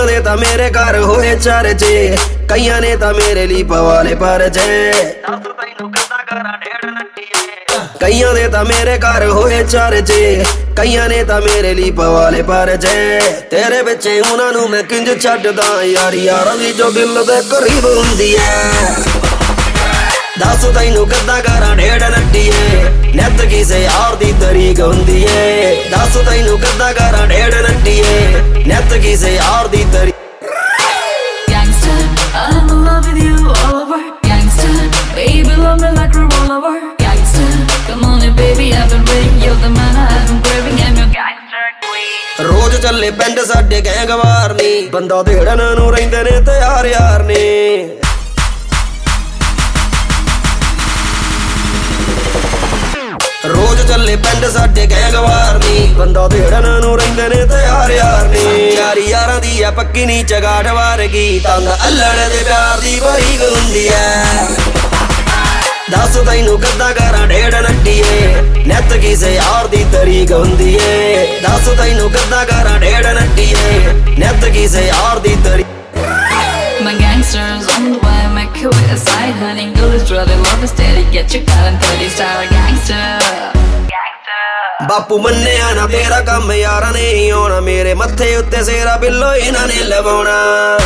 ਕਈਆਂ ਦੇ ਤਾਂ ਮੇਰੇ ਘਰ ਹੋਏ ਚਰਚੇ, ਕਈਆਂ ਨੇ ਤਾਂ ਮੇਰੇ ਲਈ ਪਵਾਲੇ ਪਰਚੇ। ਦੱਸ ਤੈਨੂੰ ਕਿੱਦਾਂ ਕਰਾਂ ਢੇੜ ਨੱਟੀਏ, ਕਈਆਂ ਦੇ ਤਾਂ ਮੇਰੇ ਘਰ ਹੋਏ ਚਰਚੇ, ਕਈਆਂ ਨੇ ਤਾਂ ਮੇਰੇ ਲਈ ਪਵਾਲੇ ਪਰਚੇ। ਤੇਰੇ ਪਿੱਛੇ ਉਹਨਾਂ ਨੂੰ ਮੈਂ ਕਿੰਜ ਛੱਡਦਾ, ਯਾਰ ਯਾਰਾਂ ਦੀ ਜੋ ਦਿਲ ਦੇ ਕਰੀਬ ਹੁੰਦੀ ਐ। ਦੱਸ ਤੈਨੂੰ ਕਿੱਦਾਂ ਕਰਾਂ ਢੇੜ ਨੱਟੀਏ, ਨਿੱਤ ਕਿਸੇ ਯਾਰ ਦੀ ਤਰੀਕ ਹੁੰਦੀ ਏ। ਦੱਸ ਤੈਨੂੰ ਕਿੱਦਾਂ ਕਰਾਂ ਢੇੜ ਨੱਟੀਏ, ਨਿੱਤ ਕਿਸੇ ਯਾਰ ਦੀ ਤਰੀਕ। Gangster, I'm in love with you all over. Gangster, baby love me like a rollover. Gangster, come on in baby, I've been waiting. You're the man I've been craving, I'm your gangster queen. ਰੋਜ਼ ਚੱਲੇ ਪਿੰਡ ਸਾਡੇ gang war ਨੀ, ਬੰਦਾ ਦੇੜਨ ਨੂੰ ਰਹਿੰਦੇ ਨੇ ਤਿਆਰ ਯਾਰ ਨੇ। ਰੋਜ਼ ਚੱਲੇ ਪਿੰਡ ਸਾਡੇ ਗੈਂਗਵਾਰ ਨੀ, ਬੰਦਾ ਦੇੜਨ ਨੂੰ ਰਹਿੰਦੇ ਨੇ ਤਿਆਰ ਯਾਰ ਨੇ। ਯਾਰੀ ਯਾਰਾਂ ਦੀ ਆ ਪੱਕੀ ਨੀ ਚਗਾੜ ਵਾਰਗੀ, ਤੰਗ ਅੱਲੜ ਦੇ ਪਿਆਰ ਦੀ ਬਰੀਕ ਹੁੰਦੀ ਐ। ਦੱਸ ਤੈਨੂੰ ਕਿੱਦਾਂ ਕਰਾਂ ਢੇੜ ਨੱਟੀਏ, ਨਿੱਤ ਕਿਸੇ ਯਾਰ ਦੀ ਤਰੀਕ ਹੁੰਦੀ ਏ। ਦੱਸ ਤੈਨੂੰ ਕਿੱਦਾਂ ਕਰਾਂ ਢੇੜ ਨੱਟੀਏ, ਨਿੱਤ ਕਿਸੇ ਯਾਰ ਦੀ ਤਰੀਕ। My gangsters on the way, make you with a side hunting. Girl is really love is steady, get your gun and 30 star gangster. ਬਾਪੂ ਮੰਨਿਆ ਨਾ ਤੇਰਾ ਕੰਮ ਯਾਰਾਂ ਨੇ ਹੀ ਆਉਣਾ, ਮੇਰੇ ਮੱਥੇ ਉੱਤੇ ਸੇਰਾ ਬਿੱਲੋ ਇਹਨਾਂ ਨੇ ਲਵਾਉਣਾ।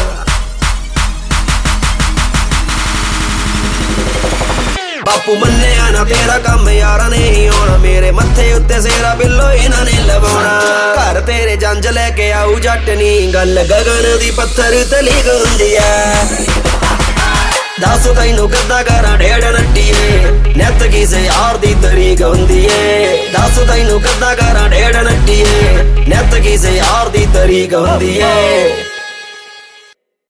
ਬਾਪੂ ਮੰਨਿਆ ਨਾ ਤੇਰਾ ਕੰਮ ਯਾਰਾਂ ਨੇ ਹੀ ਆਉਣਾ, ਮੇਰੇ ਮੱਥੇ ਉੱਤੇ ਸੇਰਾ ਬਿੱਲੋ ਇਹਨਾਂ ਨੇ ਲਵਾਉਣਾ। ਘਰ ਤੇਰੇ ਜੰਜ ਲੈ ਕੇ ਆਊ ਜੱਟ ਨੀ, ਗੱਲ ਗਗਨ ਦੀ ਪੱਥਰ ਤਲੀਕ ਹੁੰਦੀ ਐ। ਦੱਸ ਤੈਨੂੰ ਕਿੱਦਾਂ ਕਰਾਂ ਢੇੜ ਨੱਟੀਏ, ਨਿੱਤ ਕਿਸੇ ਯਾਰ ਦੀ ਤਰੀਕ ਹੁੰਦੀ ਏ। ਦੱਸ ਤੈਨੂੰ ਕਿੱਦਾਂ ਕਰਾਂ ਢੇੜ ਨੱਟੀਏ, ਨਿੱਤ ਕਿਸੇ ਯਾਰ ਦੀ ਤਰੀਕ ਹੁੰਦੀ ਏ।